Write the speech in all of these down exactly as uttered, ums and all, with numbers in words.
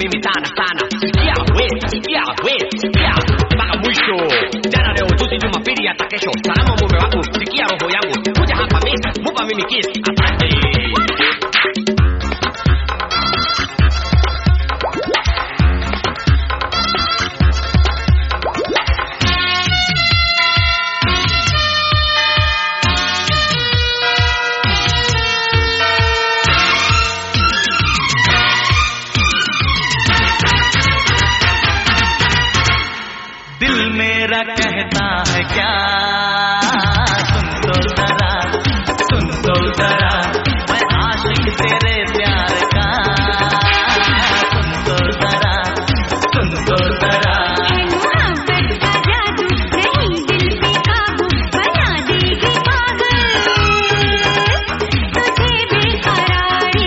mimi sana sana. Sikia we, sikia we, sikia mpaka mwisho. Jana leo juzi Jumapili hata kesho. Salama mume wangu, sikia roho yangu. Kuja hapa miss, mupa mimi kiss. Asante. दिल मेरा कहता है क्या, सुन तो जरा, सुन तो जरा, मैं आशिक तेरे प्यार का, सुन तो जरा, सुन तो जरा। है मोहब्बत का जादू, नहीं दिल पे काबू, बना देगी पागल तुझे बेकरारी।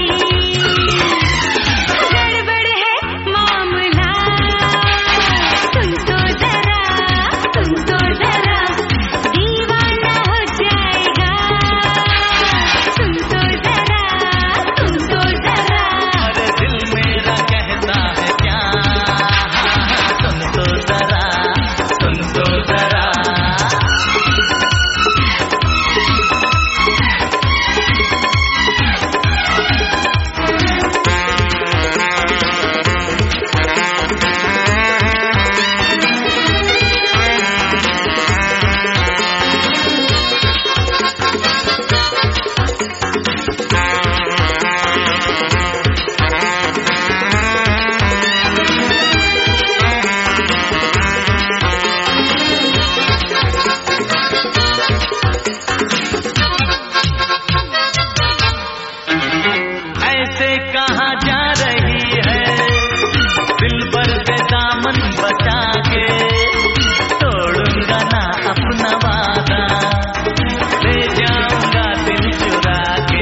गड़बड़ है मामला, सुन तो जरा, सुन तो जरा, दीवाना हो जाएगा। सुन तो जरा, सुन तो जरा। अरे दिल मेरा कहता है क्या, सुन तो जरा, सुन तो जरा। ऐसे कहाँ जा रही है, दिल पर के दामन बचा के, तोड़ूंगा ना अपना वादा, ले जाऊंगा दिल चुरा के।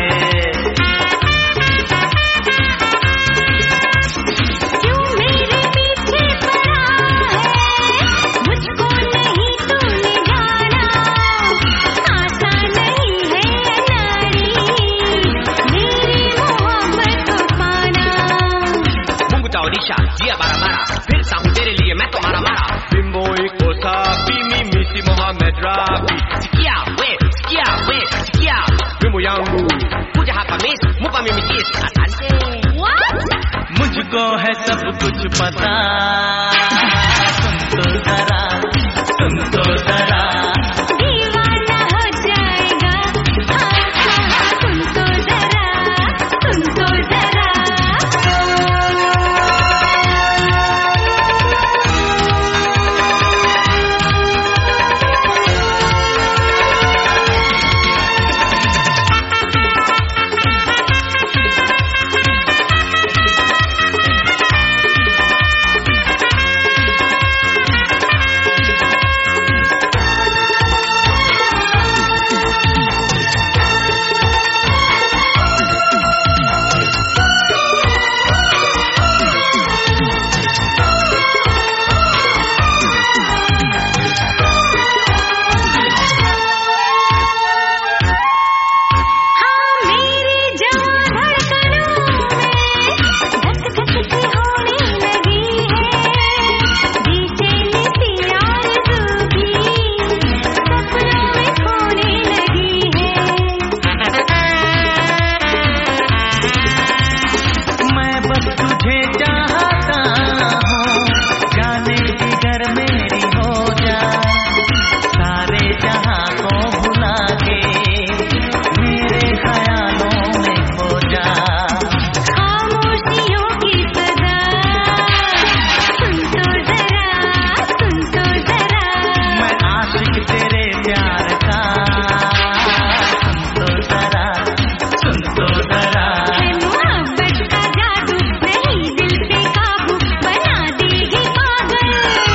क्यों मेरे पीछे पड़ा है, मुझको नहीं तूने जाना, आसान नहीं है अनाड़ी, मेरी मोहब्बत को पाना। Mungu taonisha njia barabara, फिरता हूँ तेरे लिए मैं तुम्हारा मारा. Bimbo iko safi, mimi si Mohamed Rafi. Sikia we, sikia we, sikia wimbo yangu. Kuja hapa miss, mupa mimi kiss. Asante. मुझको है सब कुछ पता, सुन तो जरा, सुन तो जरा। दीवाना हो जाएगा, हाँ हाँ, सुन तो जरा, सुन तो जरा। हाँ मेरी जान धड़कनों में धक धक सी होने लगी है, बेचैनी सी आरज़ू भी सपनों में खोने लगी है। मैं बस तुझे चाहता हूँ, जाने जिगर मेरी हो जा, सारे जहां को भुला के मेरे ख्यालों में खो जा। खामोशियों की सदा, सुन तो जरा, सुन तो जरा। मैं आशिक तेरे प्यार का, सुन तो जरा, सुन तो जरा। है मोहब्बत का जादू, नहीं दिल पे काबू, बना देगी पागल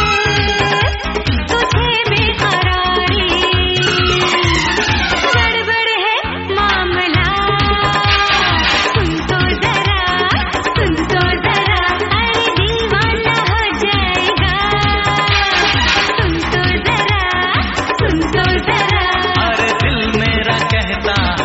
तुझे बेकरारी। गड़बड़ है मामला, सुन तो जरा, सुन तो जरा। अरे दीवाना हो जाएगा, सुन तो जरा, सुन तो जरा। अरे दिल मेरा कहता